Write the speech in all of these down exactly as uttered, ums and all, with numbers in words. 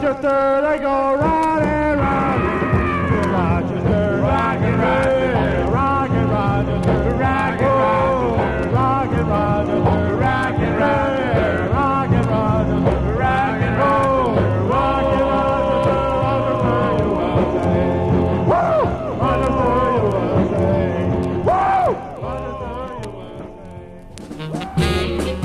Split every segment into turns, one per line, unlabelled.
Rochester, they go round and round. To Rochester, rock and Rochester, rock and Rochester, rock and Rochester, rock and Rochester, rock and Rochester, rock and Rochester, rock and roll, rock and Rochester, woo! Rochester, U S A, woo! Rochester, U S A.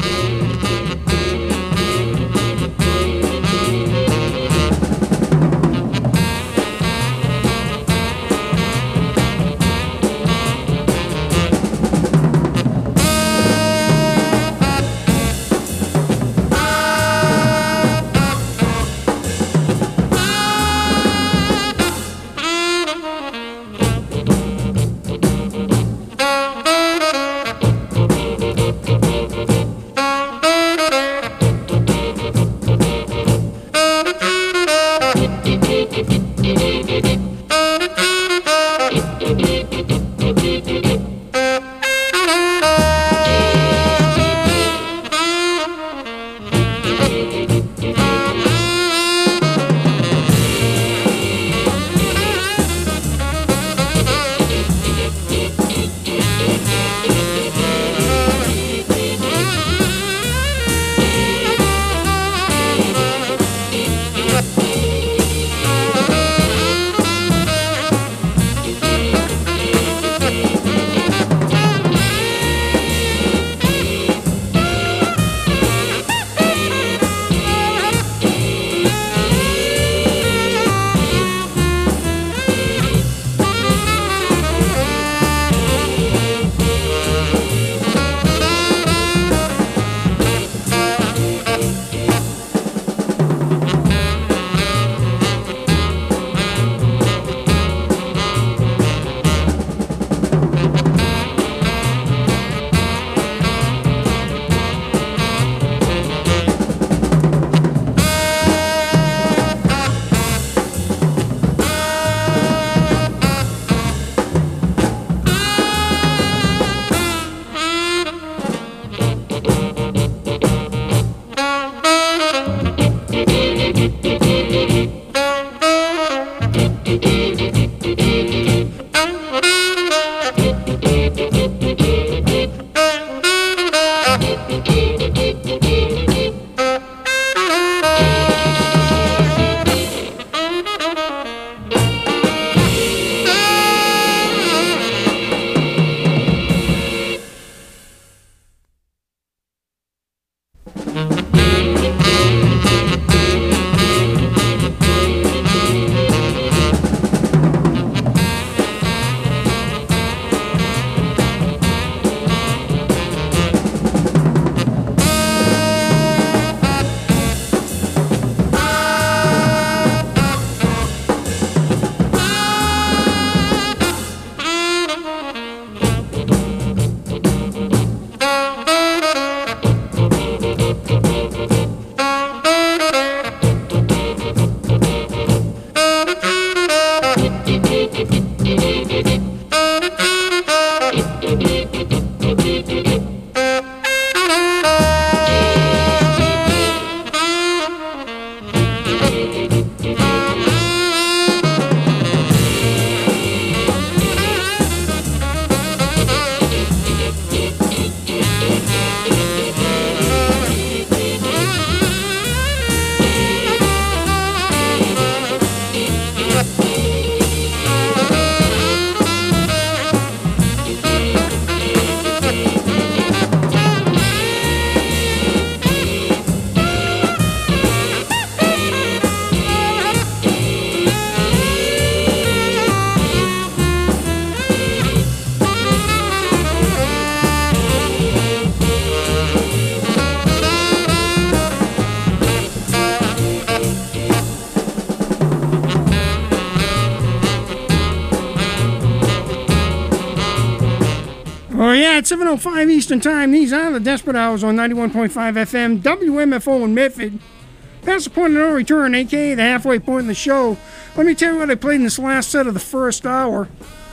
Oh, yeah, it's seven oh five Eastern Time. These are the Desperate Hours on ninety-one point five F M, W M F O in Medford. Past the point of no return, a k a the halfway point in the show. Let me tell you what I played in this last set of the first hour.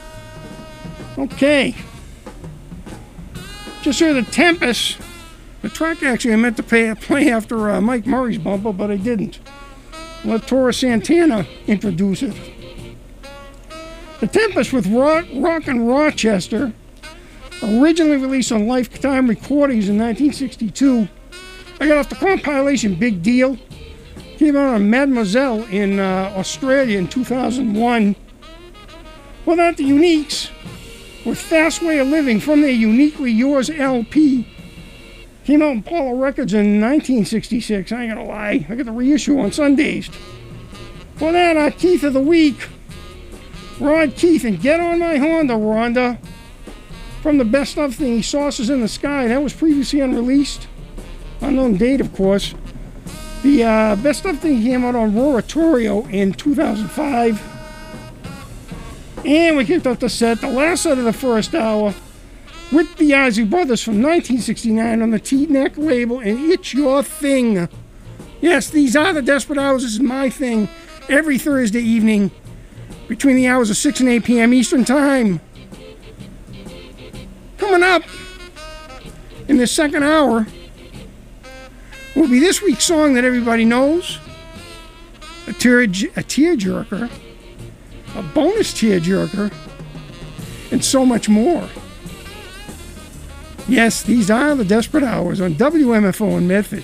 Okay. Just heard the Tempest. The track actually I meant to pay, play after uh, Mike Murray's bumper, but I didn't. Let Tora Santana introduce it. The Tempest with Rock, Rock and Rochester, originally released on Lifetime Recordings in nineteen sixty-two. I got off the compilation Big Deal. Came out on Mademoiselle in uh, Australia in two thousand one. Well, that the Uniques with Fast Way of Living from their Uniquely Yours L P. Came out on Paula Records in nineteen sixty-six. I ain't gonna lie, I got the reissue on Sundays. Well, that uh, Keith of the Week, Rod Keith, and Get On My Honda, Rhonda. From the Best Of thing, Saucers in the Sky. That was previously unreleased. Unknown date, of course. The uh, Best Of thing came out on Roratorio in two thousand five. And we kicked off the set, the last set of the first hour, with the Isley Brothers from nineteen sixty-nine on the T-Neck label, and It's Your Thing. Yes, these are the Desperate Hours. This is my thing. Every Thursday evening, between the hours of six and eight p.m. Eastern Time. Coming up in this second hour will be this week's song that everybody knows, a tear, a tearjerker, a bonus tearjerker, and so much more. Yes, these are the Desperate Hours on W M F O in Medford.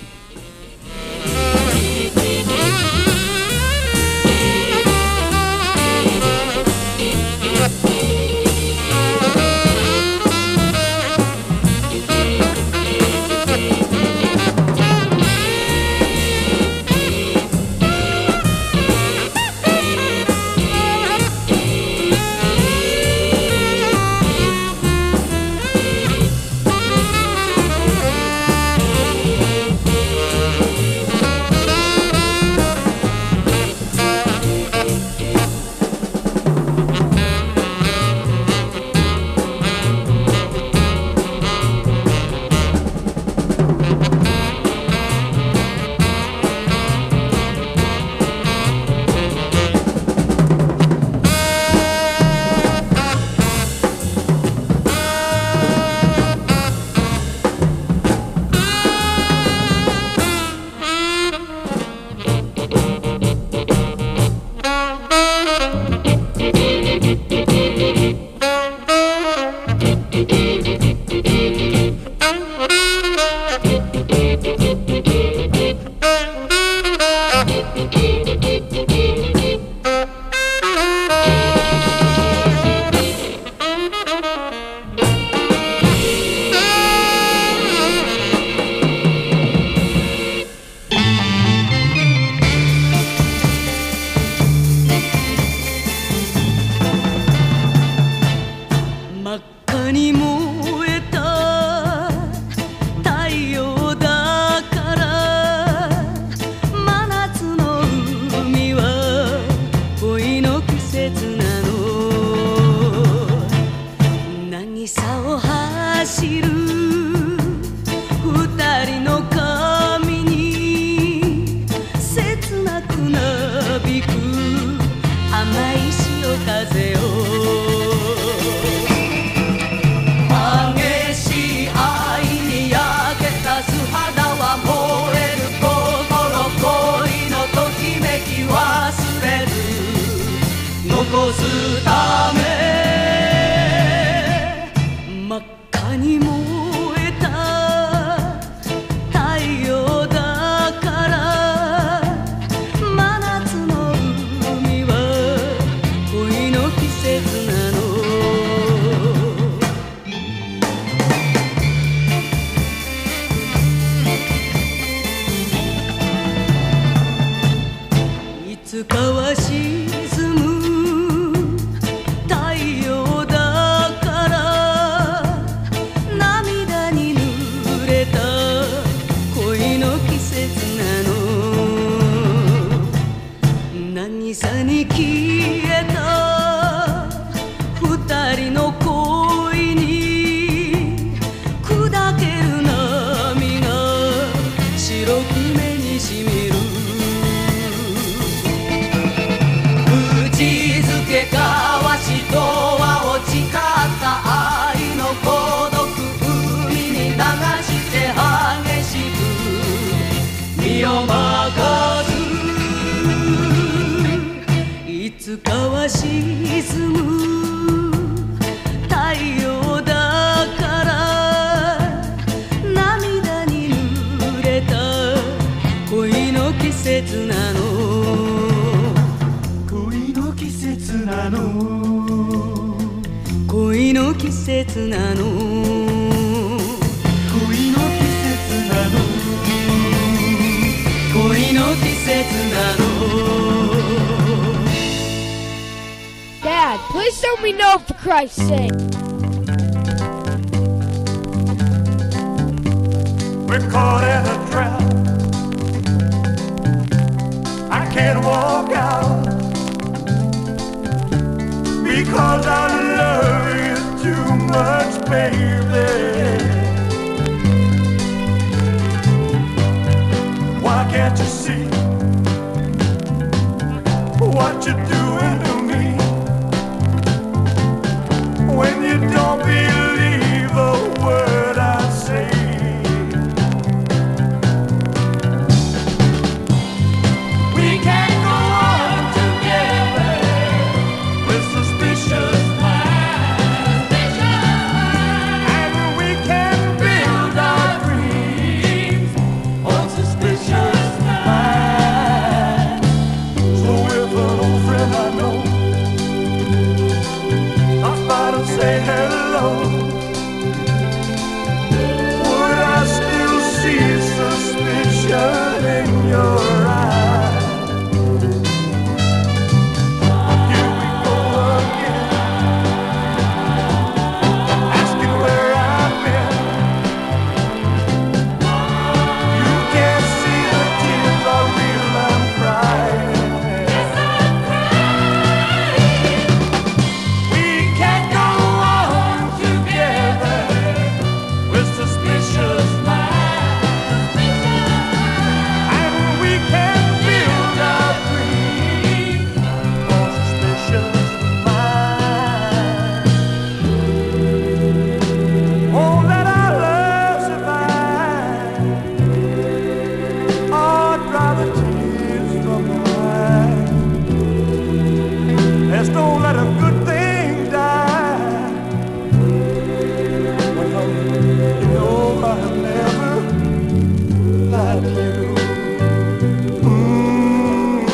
つかは沈む太陽だから涙に濡れた恋の季節なの
恋の季節なの
恋の季節なの
恋の季節なの
恋の季節なの
Dad, please tell me no for Christ's sake.
We're caught in a trap. I can't walk out because I love you too much, baby. Why can't you see what you're doing to me? When you don't believe a word I say, we can't go on together with suspicious minds, and we can build our dreams on suspicious minds. So if an old friend I know say hello, would I still see suspicion in your eyes? Here we go again, asking where I've been. You can't see the tears are real, I'm crying. Don't let a good thing die. Well, you know I've never lied to you. Mm.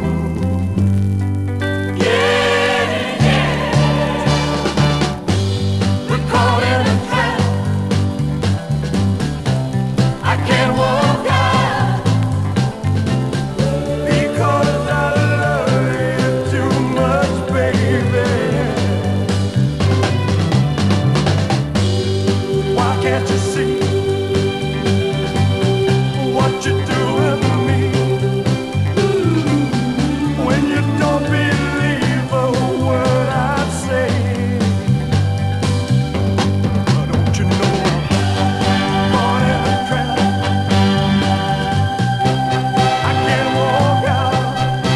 Yeah, yeah. We're caught in a trap. I can't walk out because I love you too much, baby. Why can't you see what you're doing to me? When you don't believe a word I say, don't you know I'm caught in a trap? I can't walk out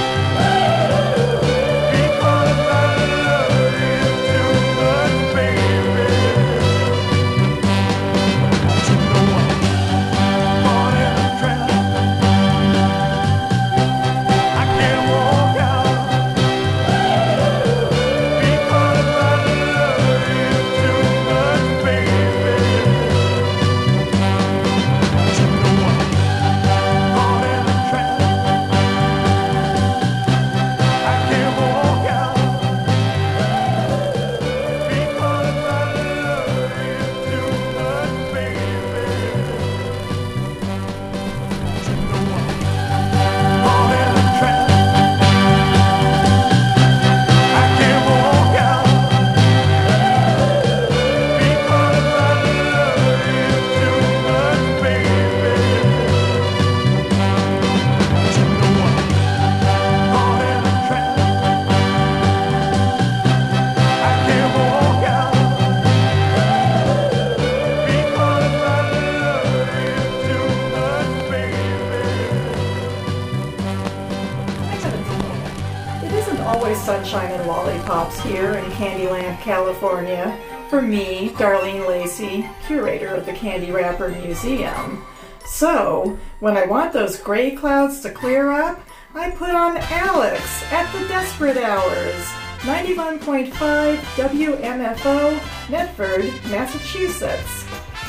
because I love you too much, baby. Don't you know I'm caught in a trap? I can't walk out because I love you too much, baby. Don't you know I'm caught in a trap? I can't walk out because I love you too much, baby. Don't you know I'm caught in a trap? I can't walk out because I love you too much, baby. Don't you know I'm caught in a trap? I can't walk out because I love you too much, baby.
It isn't always sunshine and lollipops here in Candyland, California. For me, Darlene Lacey, curator of the Candy Wrapper Museum. So, when I want those gray clouds to clear up, I put on Alex at the Desperate Hours, ninety-one point five W M F O, Medford, Massachusetts.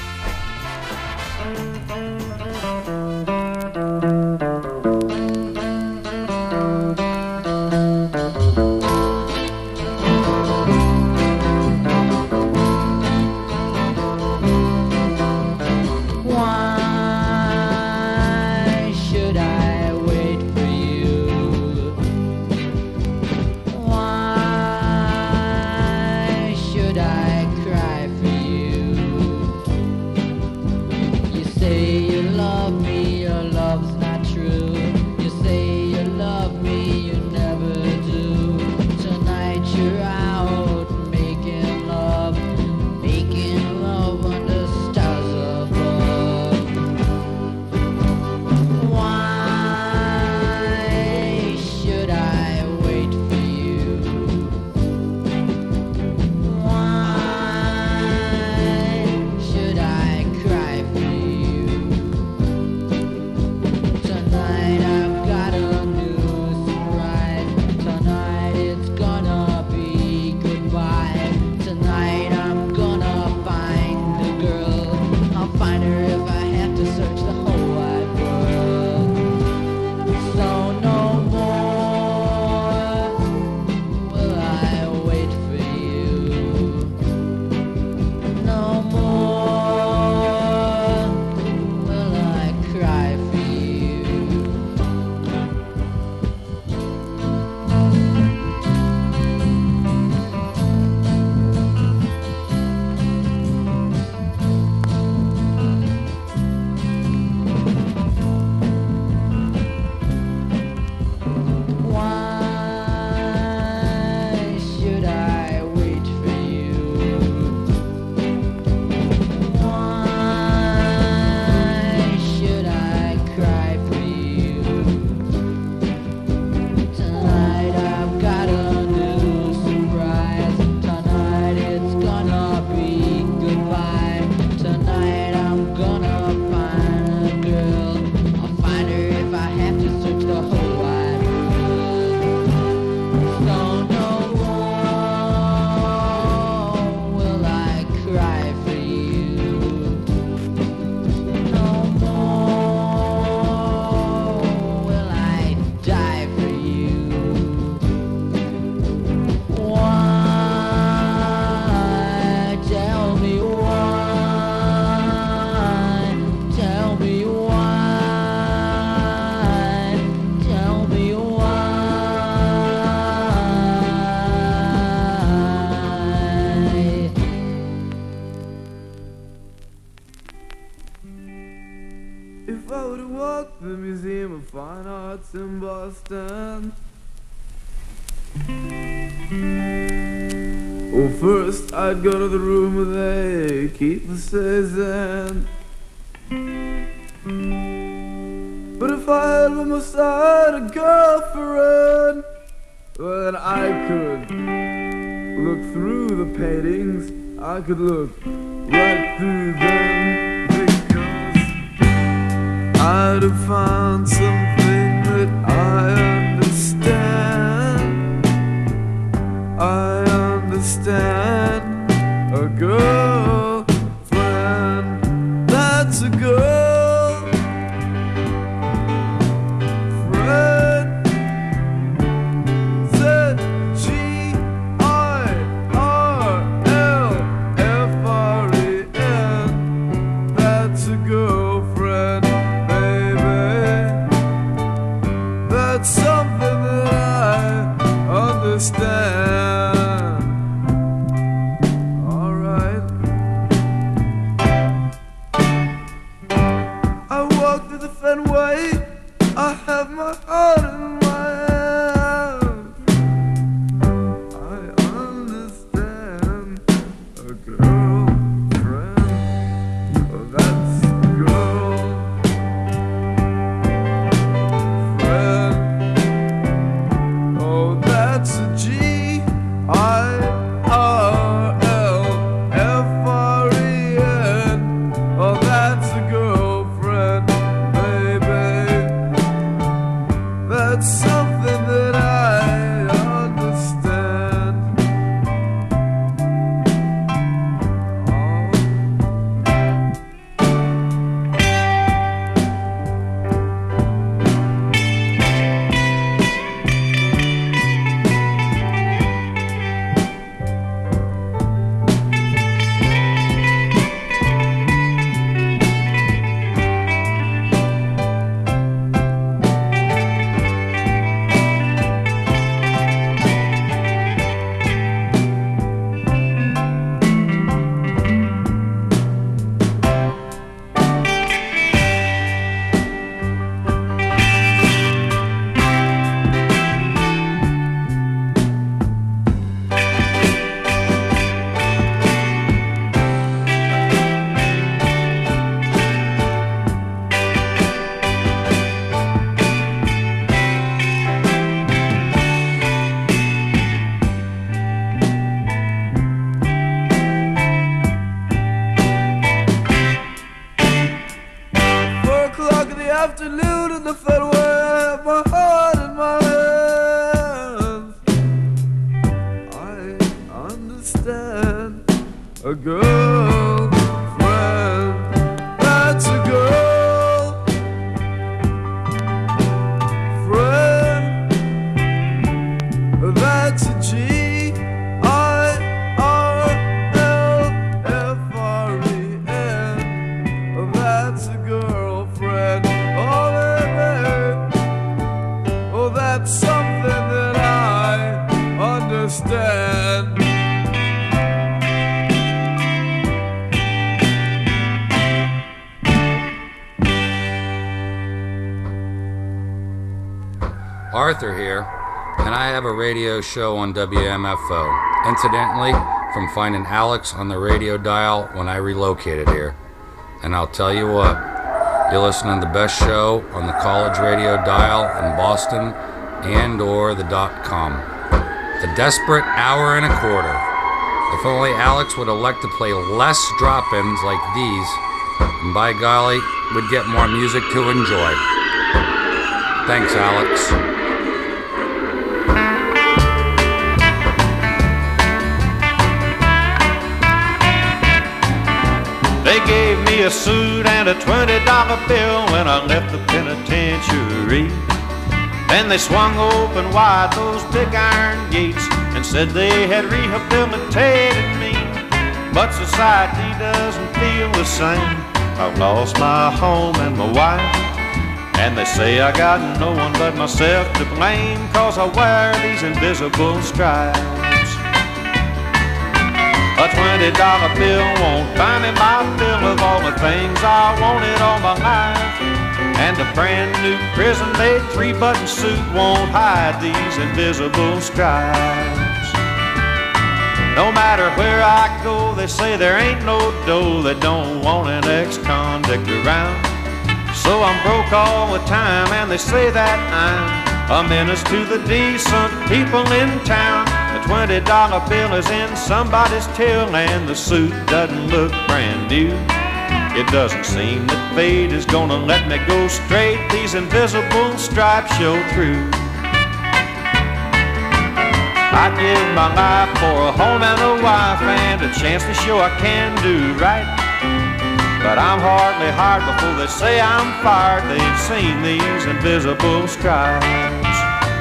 In Boston. Well, first I'd go to the room where they keep the season. But if I had on my side a girlfriend, well, then I could look through the paintings. I could look right through them, because I'd have found something I understand. I understand a girlfriend. That's a girl friend. Z G I R L F R E N. That's a girlfriend, baby. That's something that I understand. Alright. I walk through the Fenway. I have my heart in my hand. I understand a girlfriend. Oh, that's a girl. That's a G I R L F R E N. Oh, that's a girlfriend, baby. That's That's a G I R L F R E N. That's a girlfriend. Oh, baby. Oh, that's something that I understand.
Arthur here, and I have a radio show on W M F O. Incidentally, from finding Alex on the radio dial when I relocated here. And I'll tell you what, you're listening to the best show on the college radio dial in Boston and or the dot com. The Desperate Hour and a Quarter. If only Alex would elect to play less drop-ins like these, and by golly, we'd get more music to enjoy. Thanks, Alex.
They gave me a suit and a twenty dollar bill when I left the penitentiary. Then they swung open wide those big iron gates and said they had rehabilitated me. But society doesn't feel the same. I've lost my home and my wife, and they say I got no one but myself to blame, 'cause I wear these invisible stripes. A twenty dollar bill won't buy me my fill of all the things I wanted all my life. And a brand new prison-made three-button suit won't hide these invisible stripes. No matter where I go, they say there ain't no dough that don't want an ex-convict around. So I'm broke all the time, and they say that I'm a menace to the decent people in town. The twenty dollar bill is in somebody's till, and the suit doesn't look brand new. It doesn't seem that fate is gonna let me go straight. These invisible stripes show through. I'd give my life for a home and a wife and a chance to show I can do right. But I'm hardly hired before they say I'm fired. They've seen these invisible stripes.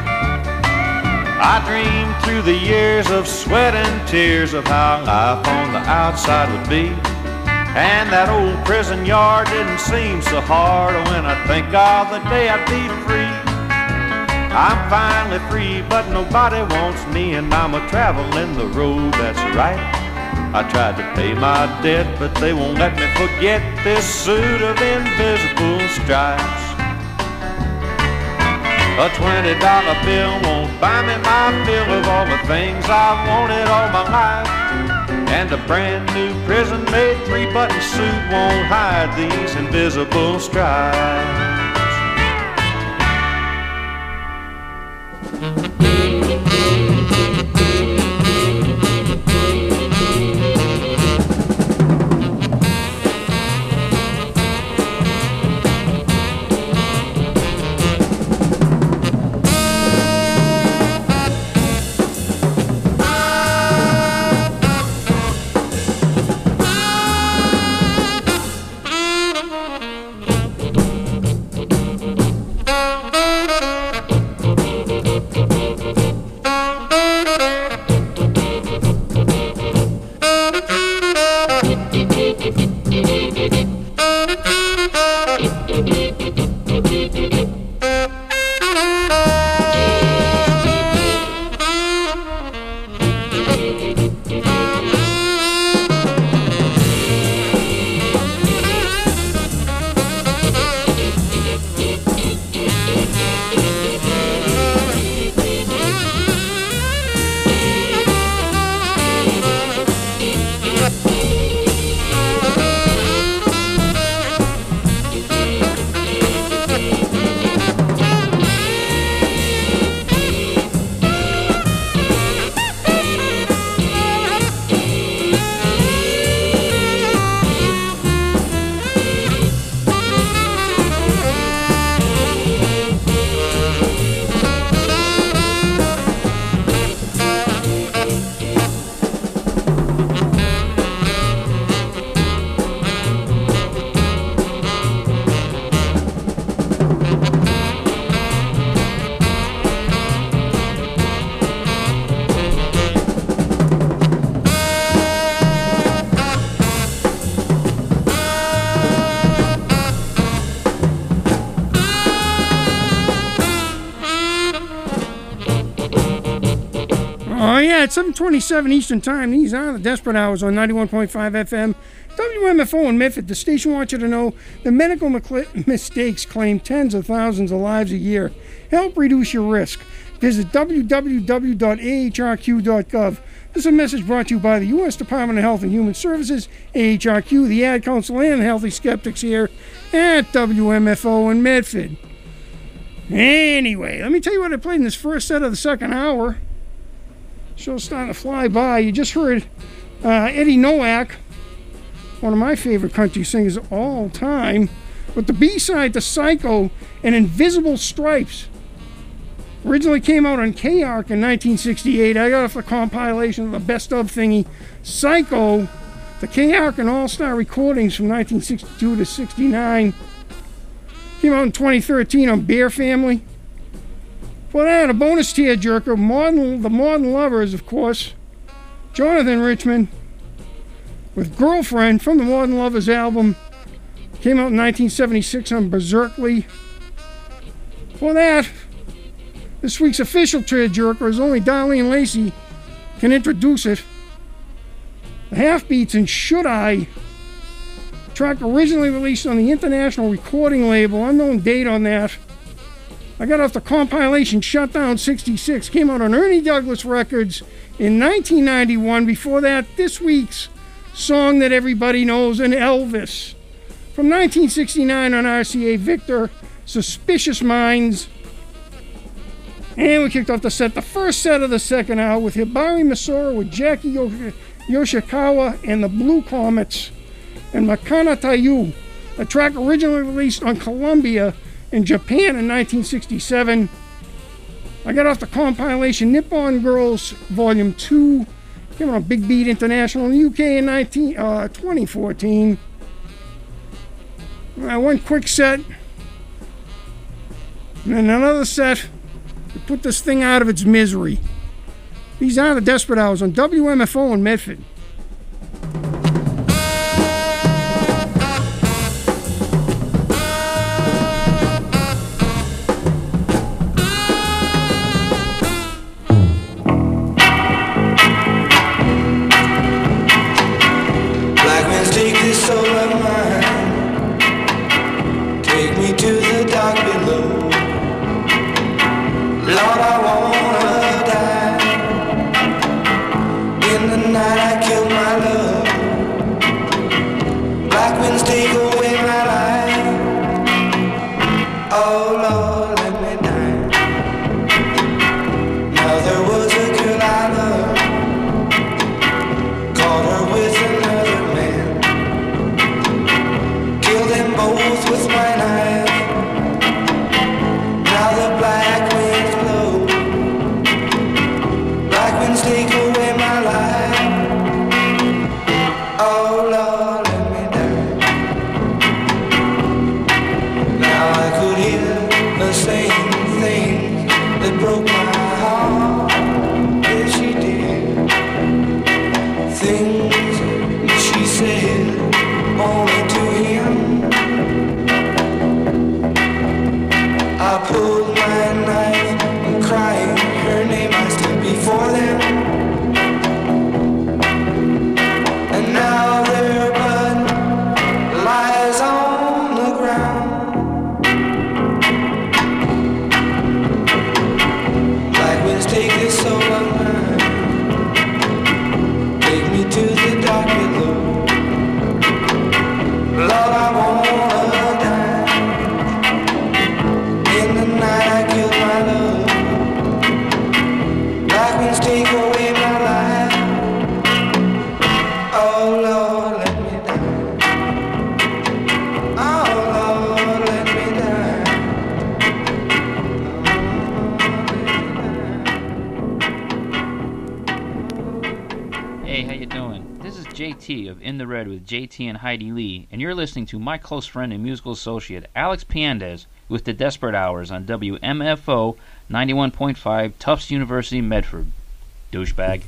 I dreamed through the years of sweat and tears of how life on the outside would be. And that old prison yard didn't seem so hard when I think of the day I'd be free. I'm finally free, but nobody wants me, and I'm a traveling the road that's right. I tried to pay my debt, but they won't let me forget this suit of invisible stripes. A twenty dollar bill won't buy me my fill of all the things I've wanted all my life. And a brand new prison-made three-button suit won't hide these invisible stripes.
Oh, yeah, it's seven twenty-seven Eastern Time. These are the Desperate Hours on ninety-one point five F M. W M F O in Medford. The station wants you to know the medical mc- mistakes claim tens of thousands of lives a year. Help reduce your risk. Visit w w w dot a h r q dot gov. This is a message brought to you by the U S Department of Health and Human Services, A H R Q, the Ad Council, and Healthy Skeptics here at W M F O in Medford. Anyway, let me tell you what I played in this first set of the second hour. Show's starting to fly by. You just heard uh, Eddie Nowak, one of my favorite country singers of all time, with the B-side to Psycho and Invisible Stripes. Originally came out on K-Ark in nineteen sixty-eight. I got off the compilation of the best of thingy. Psycho, the K-Ark and All-Star recordings from nineteen sixty-two to sixty-nine. Came out in twenty thirteen on Bear Family. For that, a bonus tearjerker, modern, the Modern Lovers, of course. Jonathan Richman with Girlfriend from the Modern Lovers album. Came out in nineteen seventy-six on Berserkly. For that, this week's official tearjerker is only Darlene Lacey can introduce it. The Half Beats and Should I? Track originally released on the International Recording Label. Unknown date on that. I got off the compilation Shutdown sixty-six. Came out on Ernie Douglas Records in nineteen ninety-one. Before that, this week's song that everybody knows, and Elvis. From nineteen sixty-nine on R C A Victor, Suspicious Minds. And we kicked off the set, the first set of the second hour, with Hibari Masura with Jackie Yoshikawa and the Blue Comets and Makana Tayu, a track originally released on Columbia in Japan in nineteen sixty-seven. I got off the compilation Nippon Girls Volume two. Came on Big Beat International in the U K in nineteen, uh, twenty fourteen. Uh, one quick set. And then another set to put this thing out of its misery. These are the Desperate Hours on W M F O in Medford.
J T and Heidi Lee, and you're listening to my close friend and musical associate Alex Piandez with the Desperate Hours on W M F O ninety-one point five Tufts University, Medford. Douchebag.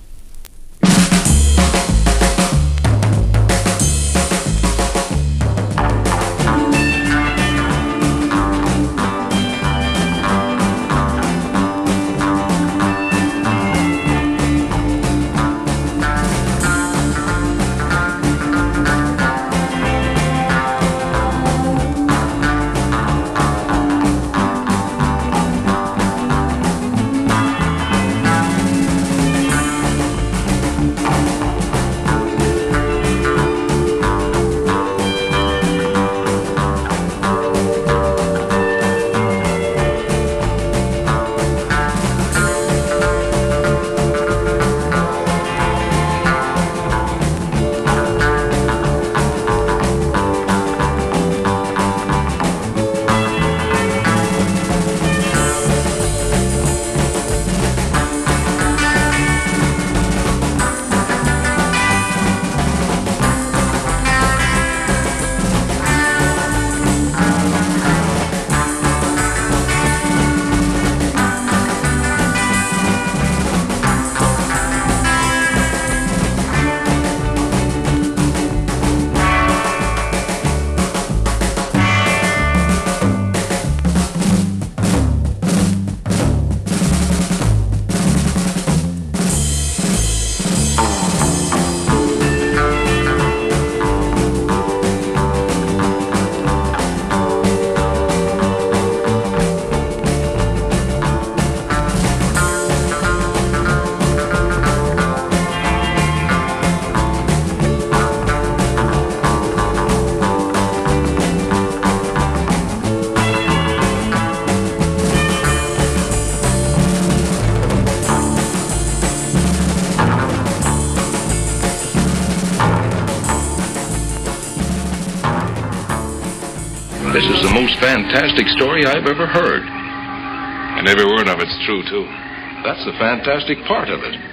This is the most fantastic story I've ever heard.
And every word of it's true, too.
That's the fantastic part of it.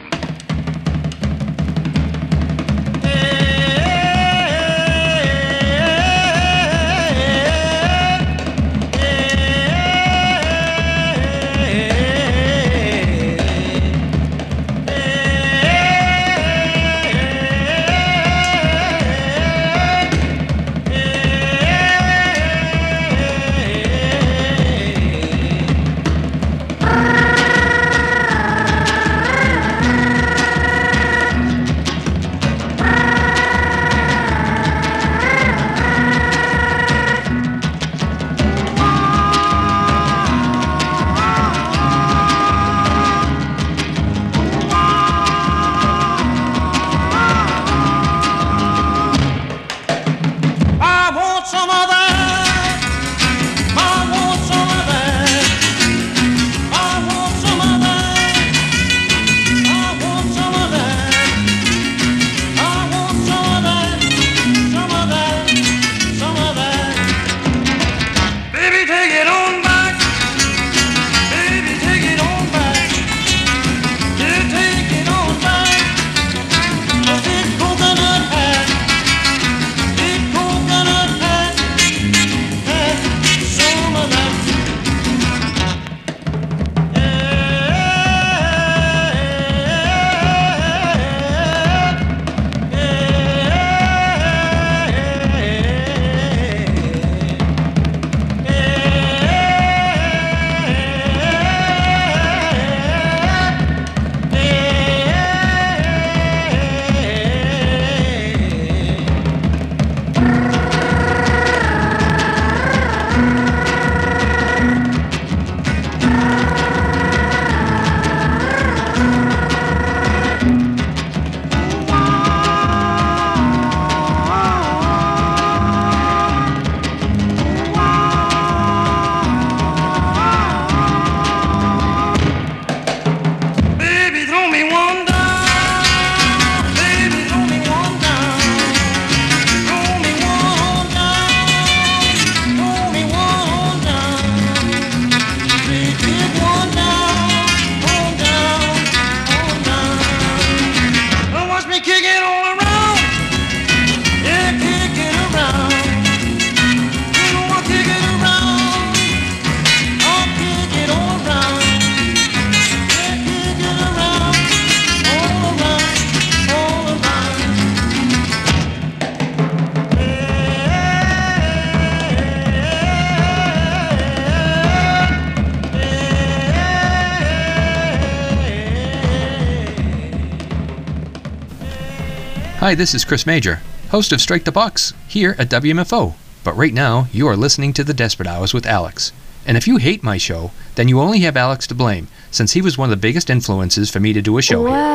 Hi, this is Chris Major, host of Strike the Box, here at W M F O. But right now, you are listening to The Desperate Hours with Alex. And if you hate my show, then you only have Alex to blame, since he was one of the biggest influences for me to do a show
well,
here.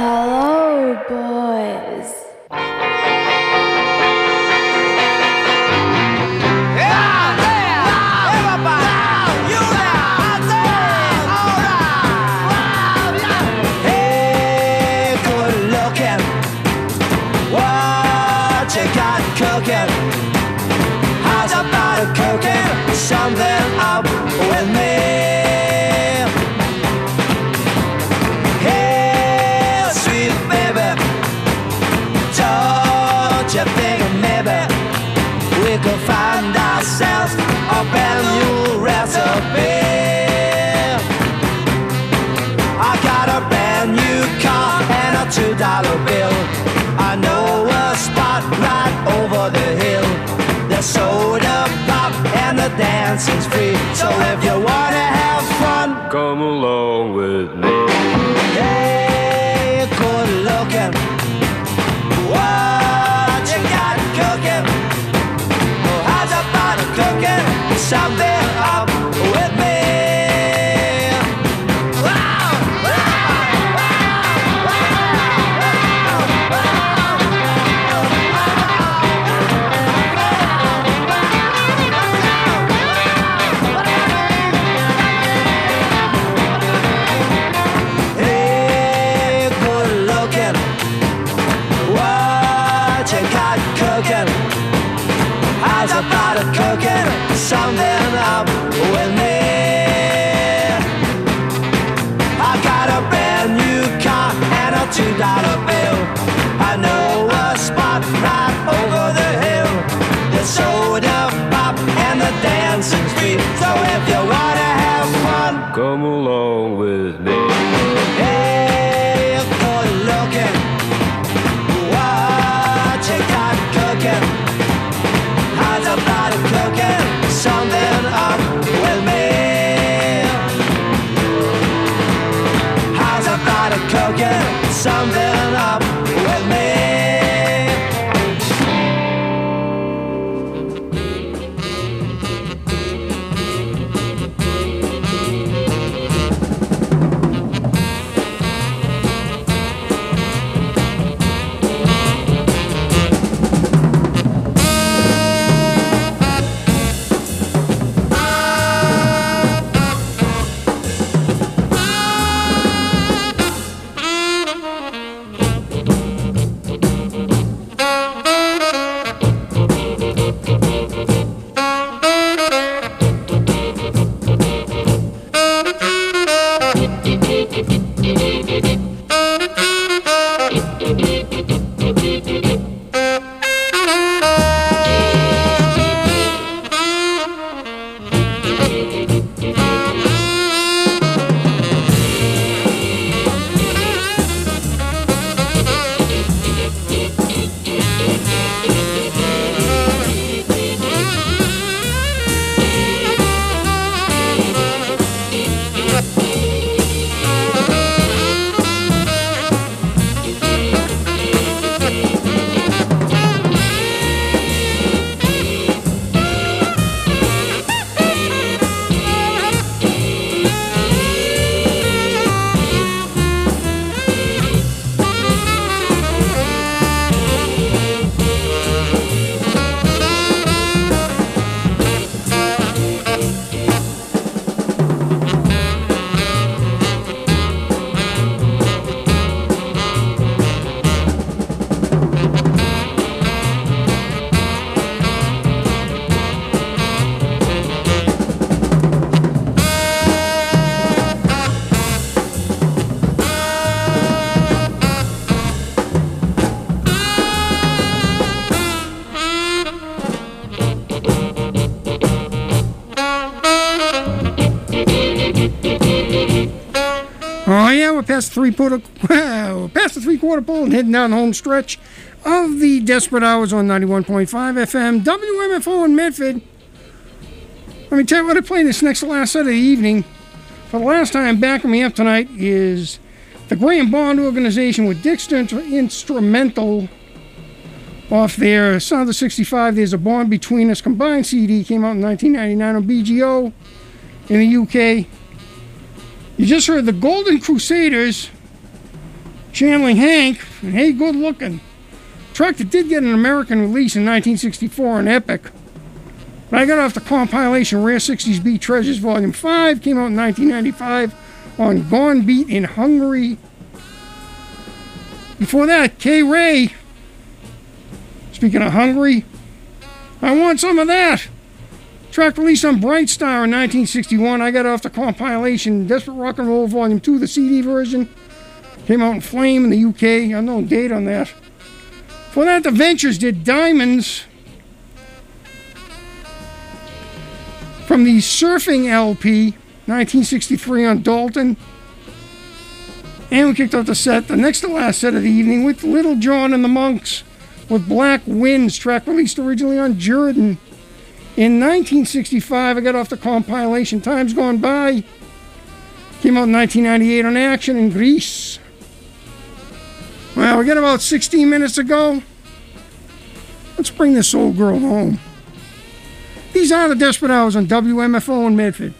Well, hello, boys.
Something up with me. Hey, sweet baby, don't you think maybe we could find ourselves a brand new recipe? I got a brand new car and a two dollar bill. I know a spot right over the hill. There's soda pop and the dancing's free. So if you wanna have fun,
come along with me.
Hey, good looking, what you got cooking? Oh, how's about a cooking something up with me? two dollar bill. I know a spot right over the hill. The soda pop and the dancing street. So if you wanna have fun,
Come along with me.
hey, good looking, what you got cooking? How's about cooking something up with me? How's about cooking something up with me?
Oh yeah, we're past three quarter, well, past the three quarter pole and heading down the home stretch of the Desperate Hours on ninety-one point five F M W M F O in Medford. Let me tell you what I played this next to last set of the evening. For the last time, backing me up tonight is the Graham Bond Organization with Dixter Instrumental off their Sound of sixty-five. There's a Bond Between Us combined C D, came out in nineteen ninety-nine on B G O in the U K. You just heard the Golden Crusaders channeling Hank, and Hey Good Looking. Track that did get an American release in nineteen sixty-four on Epic. But I got off the compilation Rare sixties Beat Treasures Volume five, came out in nineteen ninety-five on Gone Beat in Hungary. Before that, K-Ray. Speaking of Hungary, I Want Some of That. Track released on Bright Star in nineteen sixty-one. I got off the compilation Desperate Rock and Roll Volume two, the C D version. Came out in Flame in the U K. Unknown date on that. For that, the Ventures did Diamonds from the Surfing L P, nineteen sixty-three on Dalton. And we kicked off the set, the next to last set of the evening, with Little John and the Monks with Black Winds, track released originally on Jordan in nineteen sixty-five. I got off the compilation Times Gone By. Came out in nineteen ninety-eight on Action in Greece. Well, we got about sixteen minutes to go. Let's bring this old girl home. These are the Desperate Hours on W M F O in Medford.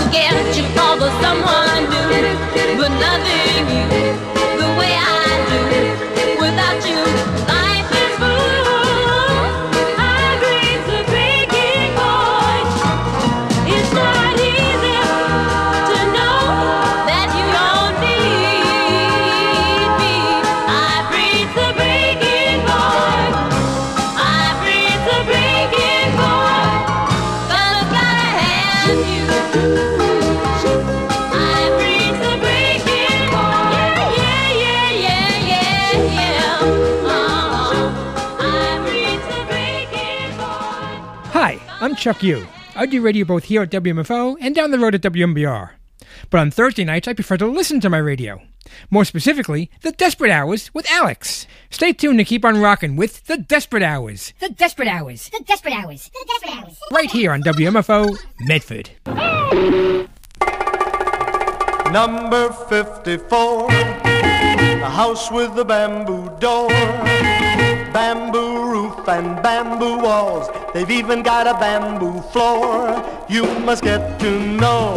forget you for the someone new, but nothing you the way I do without you. Life is full. I agree to breaking point. It's not easy to know that you don't need me. I breathe the breaking point. I breathe the breaking point. But I've gotta have you. I breathe the breaking point. Yeah, yeah, yeah, yeah, yeah, yeah. Uh-huh. I breathe the breaking point.
Hi, I'm Chuck Yu. I do radio both here at W M F O and down the road at W M B R. But on Thursday nights, I prefer to listen to my radio. More specifically, The Desperate Hours with Alex. Stay tuned to keep on rocking with The Desperate Hours.
The Desperate Hours. The Desperate Hours. The Desperate Hours.
Right here on W M F O Medford.
Number fifty-four, a house with a bamboo door, bamboo roof and bamboo walls. They've even got a bamboo floor. You must get to know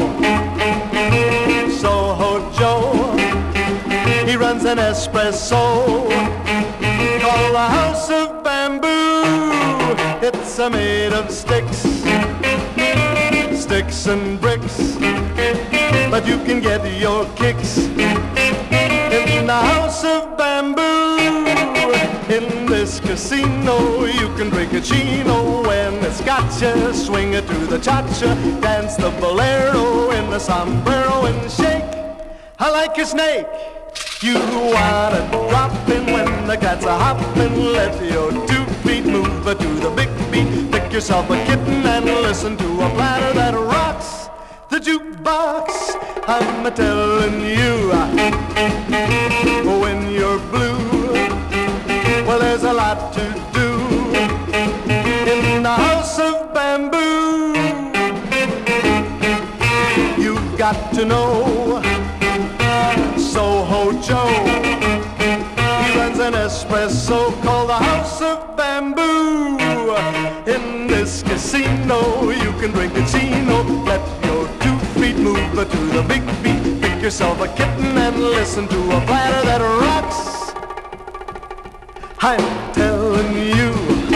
Soho Joe. He runs an espresso called the House of Bamboo. It's a made of sticks, sticks and bricks, but you can get your kicks in the House of Bamboo. In this casino you can drink a chino when it's got you. Swing it to the cha-cha, dance the bolero in the sombrero and shake. I like a snake. You wanna drop in when the cats are hopping. Let your two feet move to the big beat. Pick yourself a kitten and listen to a platter that rocks the jukebox. I'm a telling you, when you're blue, well, there's a lot to do in the House of Bamboo. You've got to know Soho Joe. He runs an espresso called the House of Bamboo. In this casino you can drink a chino. Let your two feet move to the big beat. Pick yourself a kitten and listen to a platter that rocks. I'm telling you,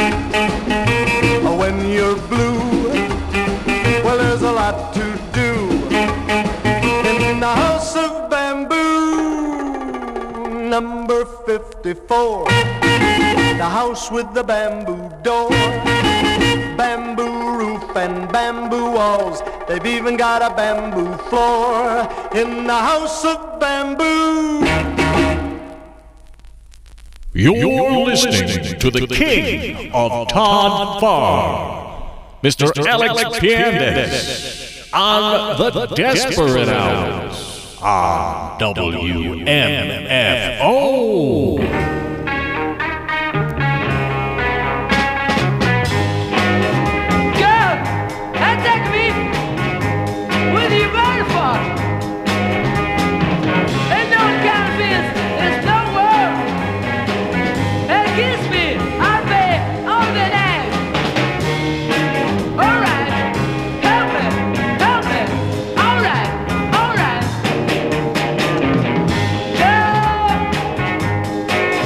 when you're blue, well, there's a lot to do in the House of Bamboo. Number fifty-four, the house with the bamboo door, bamboo roof and bamboo walls. They've even got a bamboo floor in the House of Bamboo.
You're, You're listening, listening to the king of Todd Farr, Mister Mister Alex, Alex Piandes, on the, the Desperate Hours on W M F O.
Girl, attack me with your metaphor. Ain't no kind of business. There's no word. Hey, kiss me. I'll pay all the night. All right. Help me. Help me. All right. All right. Girl,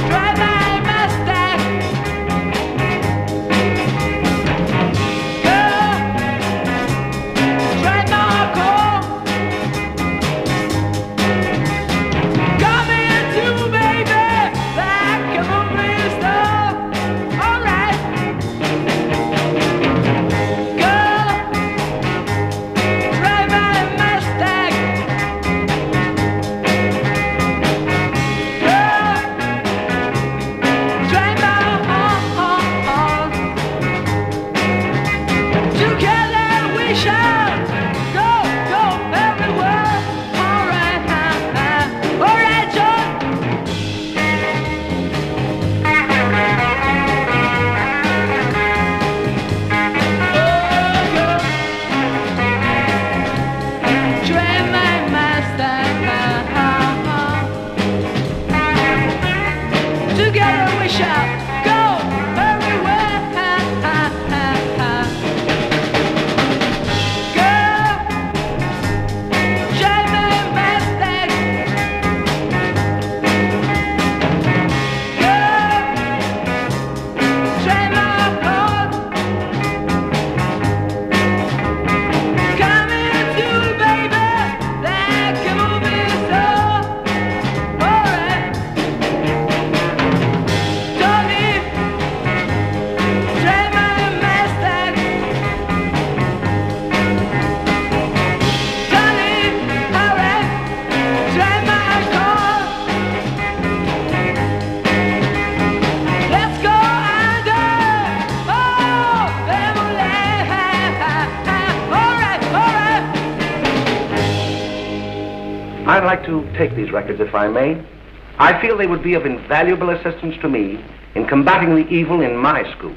I'd like to take these records, if I may. I feel they would be of invaluable assistance to me in combating the evil in my school.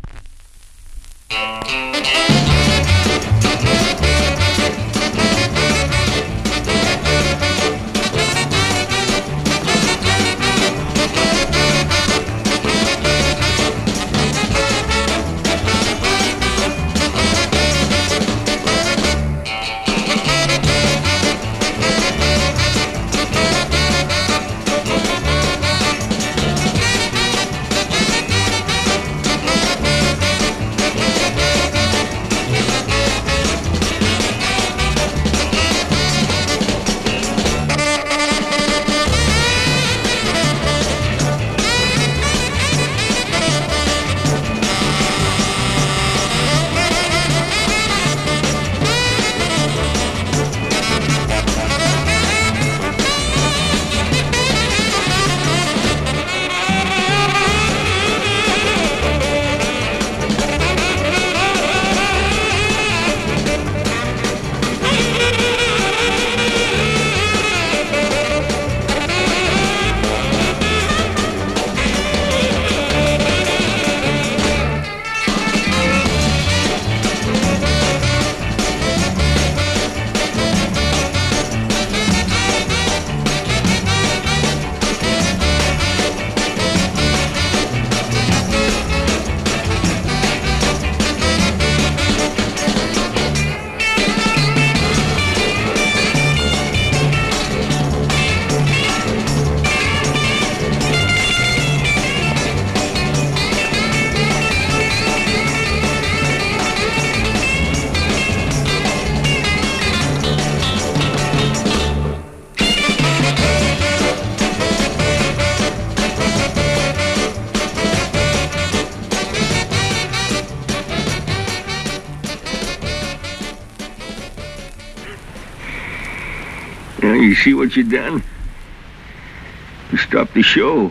Yeah, you see what you done? You stopped the show.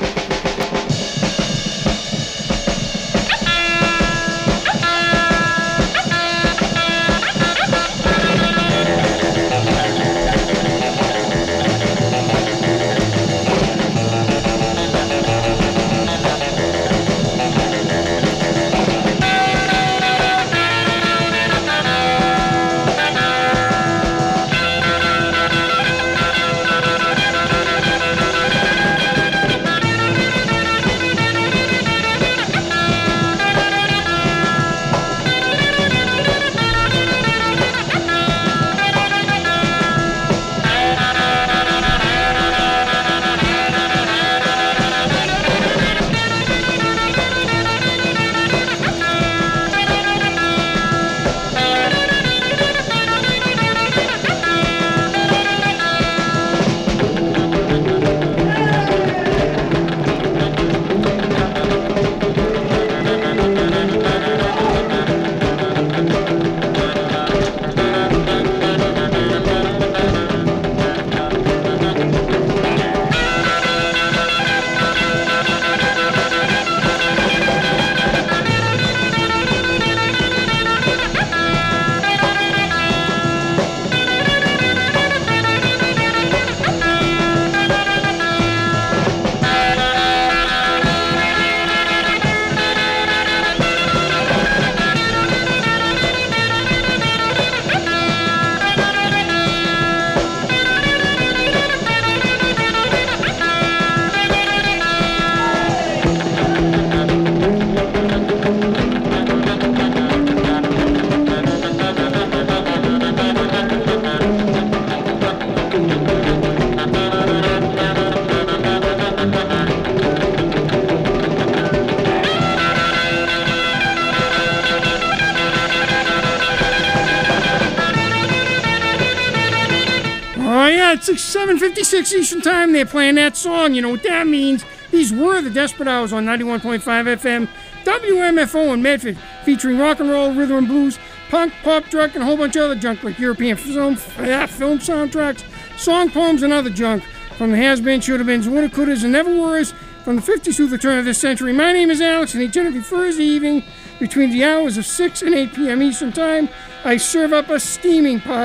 It's seven fifty-six Eastern Time. They're playing that song. You know what that means. These were the Desperate Hours on ninety-one point five F M, W M F O in Medford, featuring rock and roll, rhythm and blues, punk, pop, drunk, and a whole bunch of other junk like European film, uh, film soundtracks, song poems, and other junk from the has-been, should-have-beens, woulda, couldas, and never weres from the fifties through the turn of this century. My name is Alex, and each and every Thursday evening between the hours of six and eight p.m. Eastern Time, I serve up a steaming pile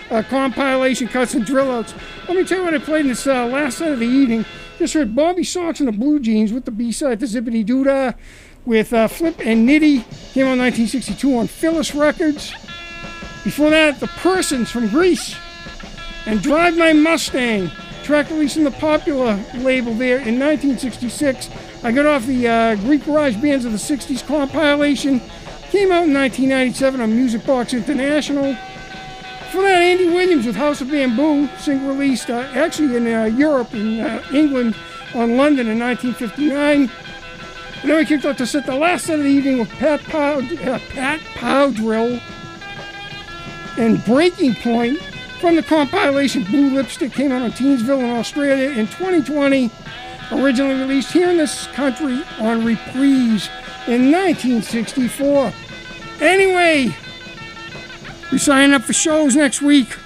uh, compilation cuts and drill outs. Let me tell you what I played in this uh, last set of the evening. Just heard Bobby Sox and the Blue Jeans with the B-side to Zippity Doodah with uh, Flip and Nitty. Came out in nineteen sixty-two on Phyllis Records. Before that, The Persons from Greece and Drive My Mustang. Track released on the Popular label there in nineteen sixty-six. I got off the uh, Greek Garage Bands of the sixties compilation. Came out in nineteen ninety-seven on Music Box International. For that, Andy Williams with House of Bamboo, single released uh, actually in uh, Europe, in uh, England, on London in nineteen fifty-nine. And then we kicked off to set the last set of the evening with Pat, Pow- uh, Pat Powdrill and Breaking Point from the compilation Blue Lipstick. Came out on Teensville in Australia in twenty twenty. Originally released here in this country on Reprise in nineteen sixty-four. Anyway, we're signing up for shows next week.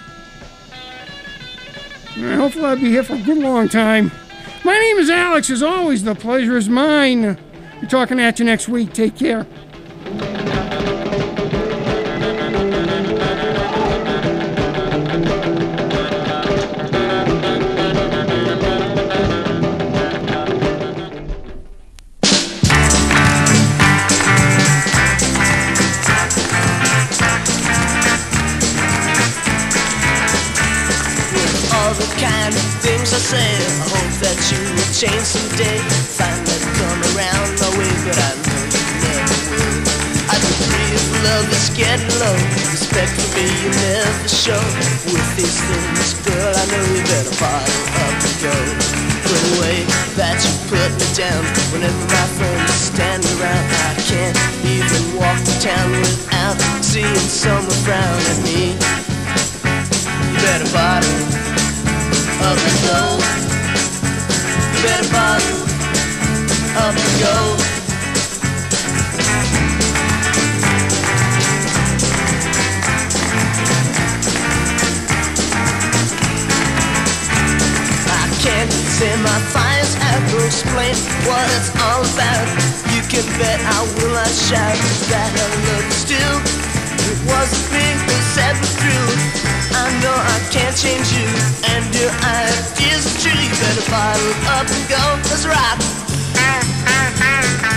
And hopefully I'll be here for a good long time. My name is Alex. As always, the pleasure is mine. Be talking at you next week. Take care.
Things I say, I hope that you will change someday. Find that come around my way, but I know you never will. I do free of love that's getting low. Respect for me you never show. With these things, girl, I know you better bottle up and go. Put away that you put me down. Whenever my friends stand around, I can't even walk the town without seeing someone frown at me. You better bottle up and go. You better bottle up and go. I can't say my fire's out to explain what it's all about. You can bet I will not shout that I love you still. It wasn't me who said the truth. I know I can't change you, and your ideas are true. You better bottle up and go. Let's rock.